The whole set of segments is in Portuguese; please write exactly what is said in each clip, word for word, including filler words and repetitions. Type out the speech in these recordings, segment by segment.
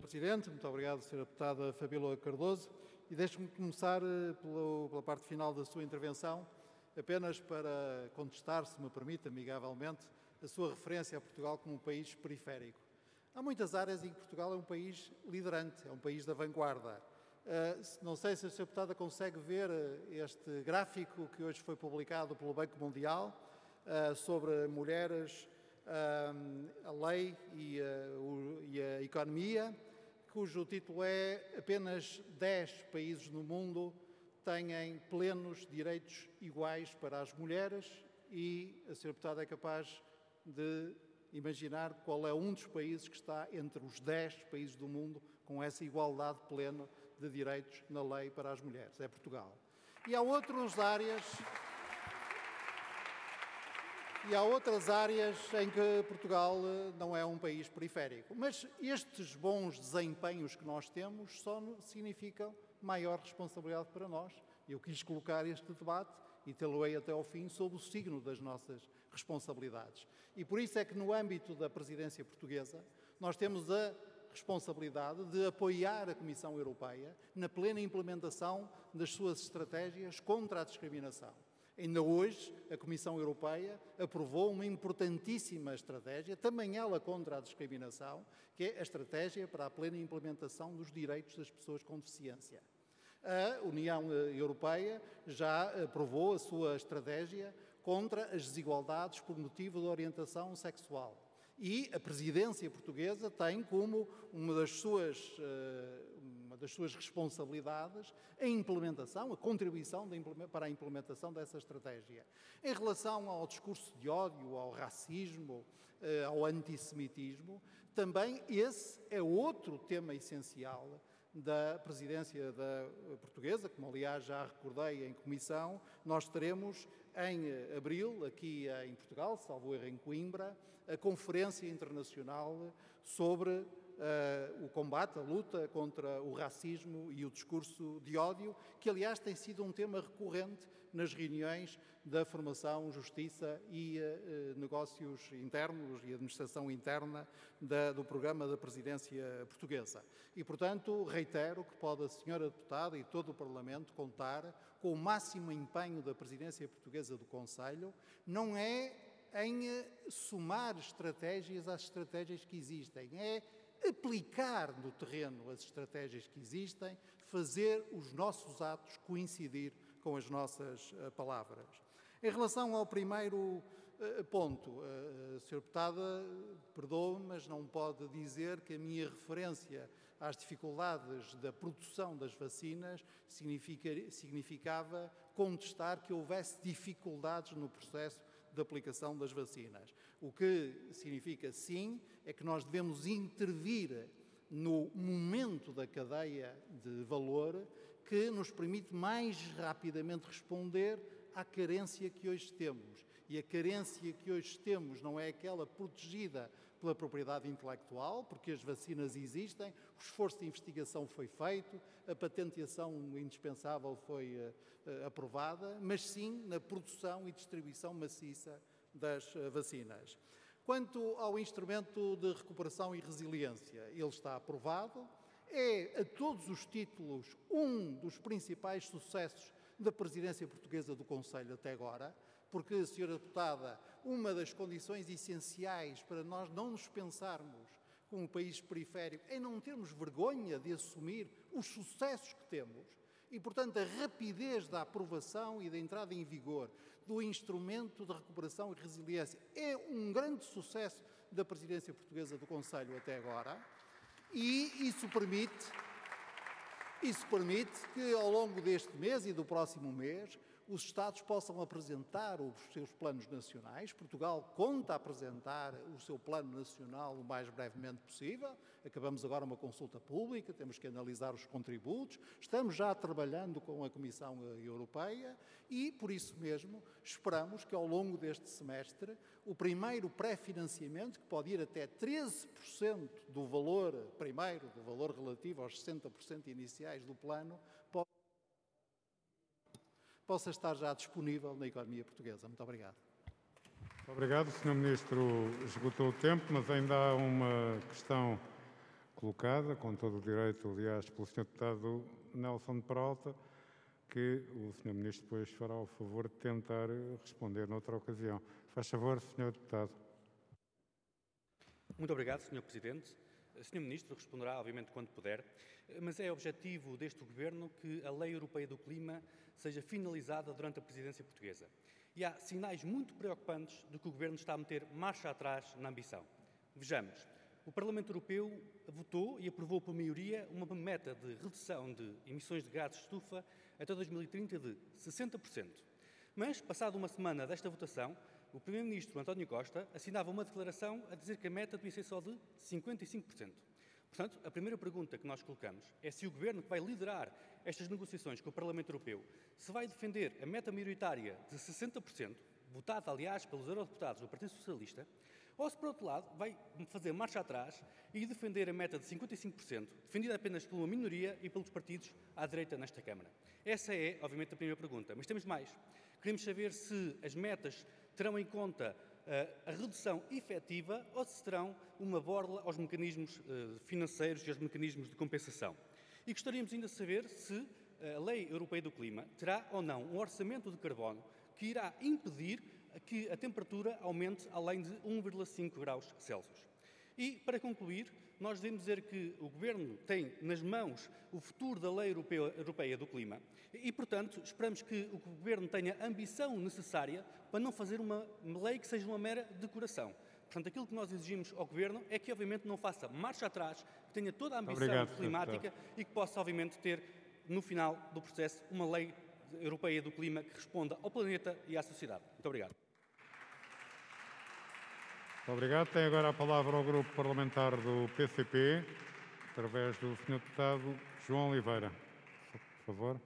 Presidente. Muito obrigado, senhora Deputada Fabíola Cardoso. E deixe-me começar pela, pela parte final da sua intervenção, apenas para contestar, se me permite, amigavelmente, a sua referência a Portugal como um país periférico. Há muitas áreas em que Portugal é um país liderante, é um país da vanguarda. Uh, não sei se a senhora Deputada consegue ver este gráfico que hoje foi publicado pelo Banco Mundial uh, sobre mulheres, uh, a lei e, uh, o, e a economia, cujo título é apenas dez países no mundo têm plenos direitos iguais para as mulheres e a senhora Deputada é capaz de imaginar qual é um dos países que está entre os dez países do mundo com essa igualdade plena de direitos na lei para as mulheres. É Portugal. E há outras áreas, e há outras áreas em que Portugal não é um país periférico. Mas estes bons desempenhos que nós temos só significam maior responsabilidade para nós. Eu quis colocar este debate e tê-lo-ei até ao fim sob o signo das nossas responsabilidades. E por isso é que no âmbito da presidência portuguesa nós temos a responsabilidade de apoiar a Comissão Europeia na plena implementação das suas estratégias contra a discriminação. Ainda hoje, a Comissão Europeia aprovou uma importantíssima estratégia, também ela contra a discriminação, que é a estratégia para a plena implementação dos direitos das pessoas com deficiência. A União Europeia já aprovou a sua estratégia contra as desigualdades por motivo de orientação sexual. E a presidência portuguesa tem como uma das suas, uma das suas responsabilidades a implementação, a contribuição para a implementação dessa estratégia. Em relação ao discurso de ódio, ao racismo, ao antissemitismo, também esse é outro tema essencial da presidência da portuguesa, como aliás já recordei em comissão. Nós teremos em abril, aqui em Portugal, salvo erro em Coimbra, a Conferência Internacional sobre uh, o combate, a luta contra o racismo e o discurso de ódio, que aliás tem sido um tema recorrente nas reuniões da formação, justiça e uh, negócios internos e administração interna da, do programa da presidência portuguesa. E, portanto, reitero que pode a senhora Deputada e todo o Parlamento contar com o máximo empenho da presidência portuguesa do Conselho, não é em somar estratégias às estratégias que existem, é aplicar no terreno as estratégias que existem, fazer os nossos atos coincidir com as nossas uh, palavras. Em relação ao primeiro uh, ponto, uh, senhora Deputada, perdoe-me, mas não pode dizer que a minha referência às dificuldades da produção das vacinas significa, significava contestar que houvesse dificuldades no processo de aplicação das vacinas. O que significa, sim, é que nós devemos intervir no momento da cadeia de valor que nos permite mais rapidamente responder à carência que hoje temos. E a carência que hoje temos não é aquela protegida pela propriedade intelectual, porque as vacinas existem, o esforço de investigação foi feito, a patenteação indispensável foi uh, aprovada, mas sim na produção e distribuição maciça das uh, vacinas. Quanto ao instrumento de recuperação e resiliência, ele está aprovado, é a todos os títulos um dos principais sucessos da presidência portuguesa do Conselho até agora, porque, senhora Deputada, uma das condições essenciais para nós não nos pensarmos como um país periférico é não termos vergonha de assumir os sucessos que temos e, portanto, a rapidez da aprovação e da entrada em vigor do instrumento de recuperação e resiliência é um grande sucesso da presidência portuguesa do Conselho até agora e isso permite, isso permite que ao longo deste mês e do próximo mês os Estados possam apresentar os seus planos nacionais. Portugal conta a apresentar o seu plano nacional o mais brevemente possível. Acabamos agora uma consulta pública, temos que analisar os contributos. Estamos já trabalhando com a Comissão Europeia e, por isso mesmo, esperamos que ao longo deste semestre o primeiro pré-financiamento, que pode ir até treze por cento do valor primeiro, do valor relativo aos sessenta por cento iniciais do plano, possa estar já disponível na economia portuguesa. Muito obrigado. Obrigado. O senhor Ministro esgotou o tempo, mas ainda há uma questão colocada, com todo o direito, aliás, pelo senhor Deputado Nelson de Peralta, que o senhor Ministro depois fará o favor de tentar responder noutra ocasião. Faz favor, senhor Deputado. Muito obrigado, senhor Presidente. senhor Ministro responderá, obviamente, quando puder, mas é objetivo deste Governo que a Lei Europeia do Clima seja finalizada durante a presidência portuguesa. E há sinais muito preocupantes de que o Governo está a meter marcha atrás na ambição. Vejamos, o Parlamento Europeu votou e aprovou por maioria uma meta de redução de emissões de gases de estufa até dois mil e trinta de sessenta por cento. Mas, passada uma semana desta votação, o Primeiro-Ministro António Costa assinava uma declaração a dizer que a meta devia ser só de cinquenta e cinco por cento. Portanto, a primeira pergunta que nós colocamos é se o Governo que vai liderar estas negociações com o Parlamento Europeu se vai defender a meta maioritária de sessenta por cento, votada, aliás, pelos eurodeputados do Partido Socialista, ou se, por outro lado, vai fazer marcha atrás e defender a meta de cinquenta e cinco por cento, defendida apenas por uma minoria e pelos partidos à direita nesta Câmara. Essa é, obviamente, a primeira pergunta. Mas temos mais. Queremos saber se as metas terão em conta uh, a redução efetiva ou se terão uma borla aos mecanismos uh, financeiros e aos mecanismos de compensação. E gostaríamos ainda de saber se a Lei Europeia do Clima terá ou não um orçamento de carbono que irá impedir que a temperatura aumente além de um vírgula cinco graus Celsius. E, para concluir, nós devemos dizer que o Governo tem nas mãos o futuro da Lei Europeia, Europeia do Clima e, portanto, esperamos que o Governo tenha a ambição necessária para não fazer uma lei que seja uma mera decoração. Portanto, aquilo que nós exigimos ao Governo é que, obviamente, não faça marcha atrás, que tenha toda a ambição Obrigado, climática deputado. E que possa, obviamente, ter, no final do processo, uma Lei Europeia do Clima que responda ao planeta e à sociedade. Muito obrigado. Obrigado. Tem agora a palavra ao Grupo Parlamentar do P C P, através do senhor Deputado João Oliveira. Por favor.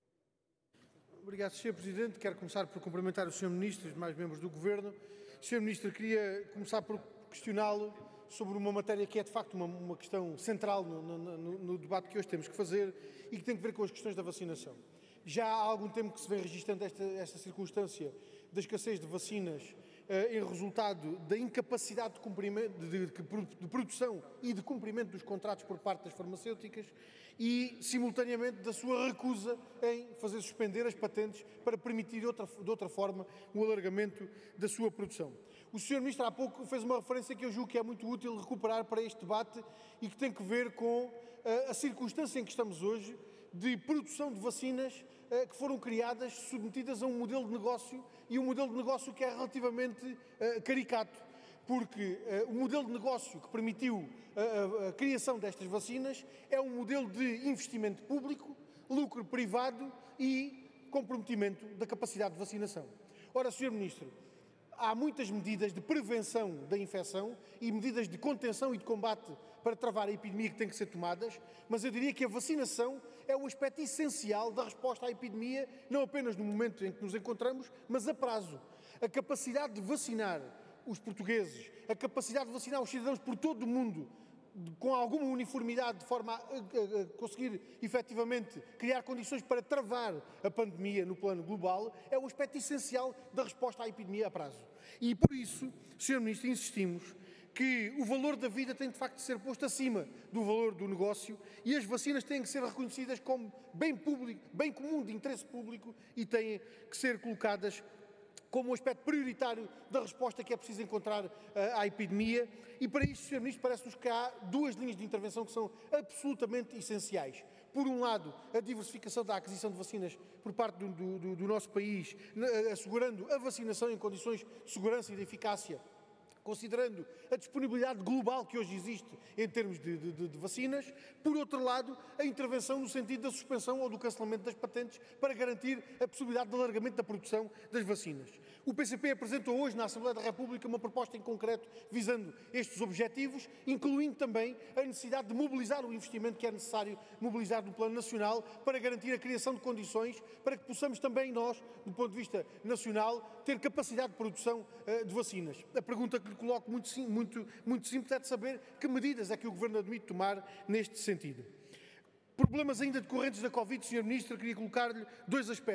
Obrigado, senhor Presidente. Quero começar por cumprimentar o senhor Ministro e os demais membros do Governo. senhor Ministro, queria começar por questioná-lo sobre uma matéria que é, de facto, uma, uma questão central no, no, no, no debate que hoje temos que fazer e que tem que ver com as questões da vacinação. Já há algum tempo que se vem registrando esta, esta circunstância da escassez de vacinas eh, em resultado da incapacidade de, cumprimento, de, de, de produção e de cumprimento dos contratos por parte das farmacêuticas e, simultaneamente, da sua recusa em fazer suspender as patentes para permitir de outra, de outra forma o alargamento da sua produção. O senhor Ministro há pouco fez uma referência que eu julgo que é muito útil recuperar para este debate e que tem que ver com uh, a circunstância em que estamos hoje de produção de vacinas uh, que foram criadas, submetidas a um modelo de negócio e um modelo de negócio que é relativamente uh, caricato. Porque uh, o modelo de negócio que permitiu a, a, a criação destas vacinas é um modelo de investimento público, lucro privado e comprometimento da capacidade de vacinação. Ora, senhor Ministro, há muitas medidas de prevenção da infecção e medidas de contenção e de combate para travar a epidemia que têm que ser tomadas, mas eu diria que a vacinação é um aspecto essencial da resposta à epidemia, não apenas no momento em que nos encontramos, mas a prazo. A capacidade de vacinar os portugueses, a capacidade de vacinar os cidadãos por todo o mundo, com alguma uniformidade, de forma a, a, a conseguir efetivamente criar condições para travar a pandemia no plano global, é um aspecto essencial da resposta à epidemia a prazo. E por isso, senhor Ministro, insistimos que o valor da vida tem de facto de ser posto acima do valor do negócio e as vacinas têm que ser reconhecidas como bem público, bem comum de interesse público e têm que ser colocadas como um aspecto prioritário da resposta que é preciso encontrar uh, à epidemia. E para isso, senhor Ministro, parece-nos que há duas linhas de intervenção que são absolutamente essenciais. Por um lado, a diversificação da aquisição de vacinas por parte do, do, do nosso país, assegurando a vacinação em condições de segurança e de eficácia, considerando a disponibilidade global que hoje existe em termos de, de, de vacinas. Por outro lado, a intervenção no sentido da suspensão ou do cancelamento das patentes para garantir a possibilidade de alargamento da produção das vacinas. O P C P apresentou hoje na Assembleia da República uma proposta em concreto visando estes objetivos, incluindo também a necessidade de mobilizar o investimento que é necessário mobilizar no plano nacional para garantir a criação de condições para que possamos também nós, do ponto de vista nacional, ter capacidade de produção uh, de vacinas. A pergunta que lhe coloco muito, muito, muito simples é de saber que medidas é que o Governo admite tomar neste sentido. Problemas ainda decorrentes da Covid, senhor Ministro, queria colocar-lhe dois aspectos.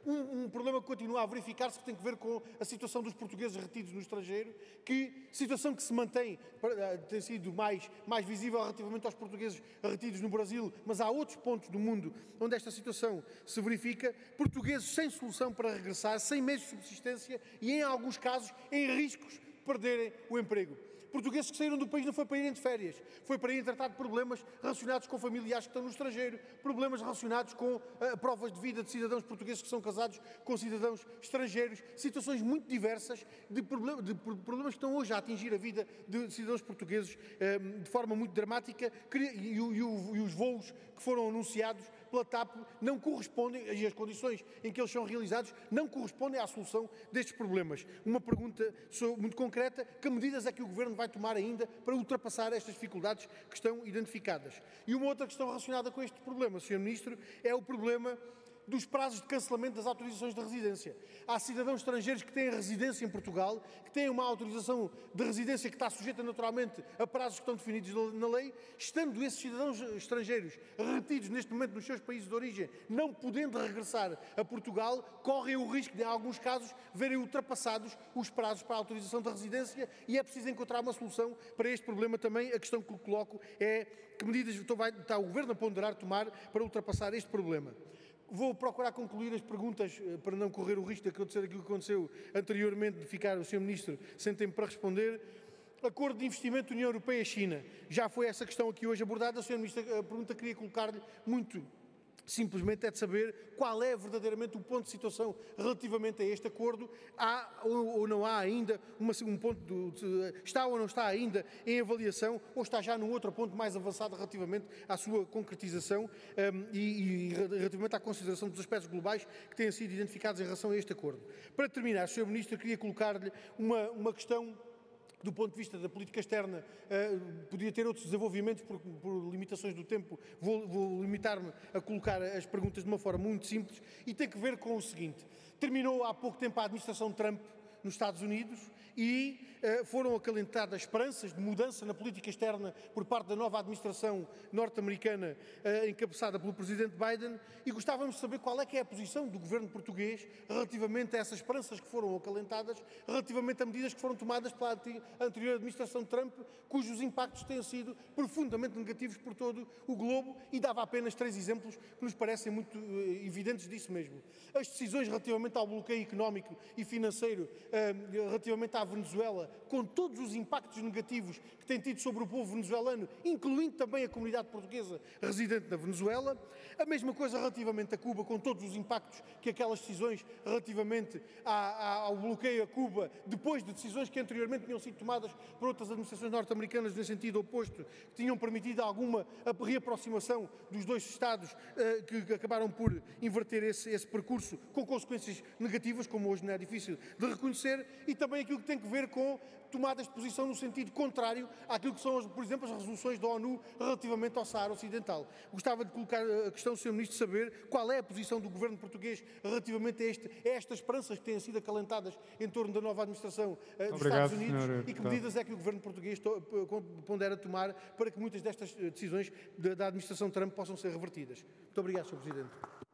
Um, um problema que continua a verificar-se, que tem que ver com a situação dos portugueses retidos no estrangeiro, que situação que se mantém, tem sido mais, mais visível relativamente aos portugueses retidos no Brasil, mas há outros pontos do mundo onde esta situação se verifica. Portugueses sem solução para regressar, sem meios de subsistência e, em alguns casos, em riscos de perderem o emprego. Portugueses que saíram do país não foi para irem de férias, foi para irem tratar de problemas relacionados com familiares que estão no estrangeiro, problemas relacionados com uh, provas de vida de cidadãos portugueses que são casados com cidadãos estrangeiros, situações muito diversas de, problem de problemas que estão hoje a atingir a vida de cidadãos portugueses uh, de forma muito dramática, e, e, e, e os voos que foram anunciados pela TAP não correspondem, e as condições em que eles são realizados não correspondem à solução destes problemas. Uma pergunta muito concreta: que medidas é que o Governo vai tomar ainda para ultrapassar estas dificuldades que estão identificadas? E uma outra questão relacionada com este problema, senhor Ministro, é o problema dos prazos de cancelamento das autorizações de residência. Há cidadãos estrangeiros que têm residência em Portugal, que têm uma autorização de residência que está sujeita naturalmente a prazos que estão definidos na lei, estando esses cidadãos estrangeiros retidos neste momento nos seus países de origem, não podendo regressar a Portugal, correm o risco de, em alguns casos, verem ultrapassados os prazos para a autorização de residência, e é preciso encontrar uma solução para este problema também. A questão que coloco é: que medidas está o Governo a ponderar tomar para ultrapassar este problema? Vou procurar concluir as perguntas para não correr o risco de acontecer aquilo que aconteceu anteriormente, de ficar o senhor Ministro sem tempo para responder. Acordo de investimento União Europeia-China. Já foi essa questão aqui hoje abordada. senhor Ministro, a pergunta que queria colocar-lhe muito simplesmente é de saber qual é verdadeiramente o ponto de situação relativamente a este acordo. Há ou, ou não há ainda uma, um ponto, do, de, está ou não está ainda em avaliação, ou está já num outro ponto mais avançado relativamente à sua concretização um, e, e relativamente à consideração dos aspectos globais que têm sido identificados em relação a este acordo. Para terminar, senhor Ministro, queria colocar-lhe uma, uma questão do ponto de vista da política externa. Uh, podia ter outros desenvolvimentos, por, por limitações do tempo, vou, vou limitar-me a colocar as perguntas de uma forma muito simples, e tem que ver com o seguinte: terminou há pouco tempo a administração Trump nos Estados Unidos e uh, foram acalentadas esperanças de mudança na política externa por parte da nova administração norte-americana, uh, encabeçada pelo presidente Biden, e gostávamos de saber qual é que é a posição do governo português relativamente a essas esperanças que foram acalentadas, relativamente a medidas que foram tomadas pela anterior administração de Trump, cujos impactos têm sido profundamente negativos por todo o globo, e dava apenas três exemplos que nos parecem muito uh, evidentes disso mesmo. As decisões relativamente ao bloqueio económico e financeiro, uh, relativamente à Venezuela, com todos os impactos negativos que tem tido sobre o povo venezuelano, incluindo também a comunidade portuguesa residente na Venezuela. A mesma coisa relativamente a Cuba, com todos os impactos que aquelas decisões relativamente à, à, ao bloqueio a Cuba, depois de decisões que anteriormente tinham sido tomadas por outras administrações norte-americanas no sentido oposto, que tinham permitido alguma reaproximação dos dois Estados, uh, que, que acabaram por inverter esse, esse percurso, com consequências negativas, como hoje não é difícil de reconhecer, e também aquilo que tem que ver com tomadas de posição no sentido contrário àquilo que são, por exemplo, as resoluções da ONU relativamente ao Saara Ocidental. Gostava de colocar a questão, senhor Ministro, de saber qual é a posição do governo português relativamente a, este, a estas esperanças que têm sido acalentadas em torno da nova administração uh, dos Obrigado, Estados Unidos, senhor e que medidas é que o governo português pondera tomar para que muitas destas decisões da, da administração Trump possam ser revertidas. Muito obrigado, senhor Presidente.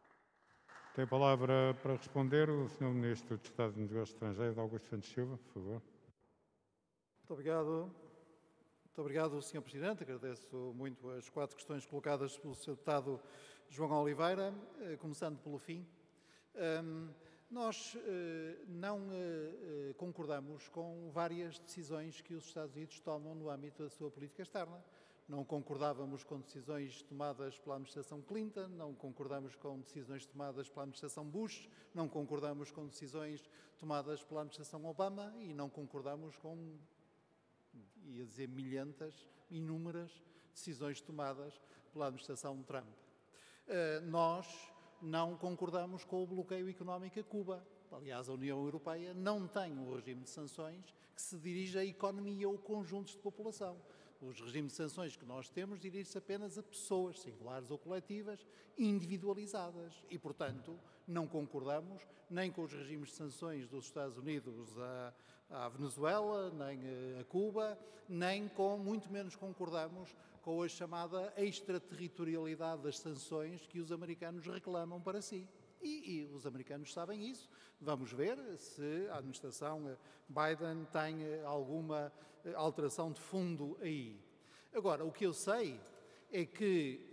Tem a palavra para responder o senhor Ministro de Estado dos Negócios Estrangeiros, Augusto Santos Silva, por favor. Muito obrigado. Muito obrigado, senhor Presidente. Agradeço muito as quatro questões colocadas pelo senhor Deputado João Oliveira, começando pelo fim. Um, nós uh, não uh, concordamos com várias decisões que os Estados Unidos tomam no âmbito da sua política externa. Não concordávamos com decisões tomadas pela administração Clinton, não concordamos com decisões tomadas pela administração Bush, não concordamos com decisões tomadas pela administração Obama e não concordamos com, ia dizer, milhentas, inúmeras decisões tomadas pela administração Trump. Uh, nós não concordamos com o bloqueio económico a Cuba. Aliás, a União Europeia não tem um regime de sanções que se dirige à economia ou conjuntos de população. Os regimes de sanções que nós temos dirigem-se apenas a pessoas singulares ou coletivas, individualizadas. E, portanto, não concordamos nem com os regimes de sanções dos Estados Unidos à, à Venezuela, nem a Cuba, nem com, muito menos concordamos com a chamada extraterritorialidade das sanções que os americanos reclamam para si. E, e os americanos sabem isso. Vamos ver se a administração Biden tem alguma alteração de fundo aí. Agora, o que eu sei é que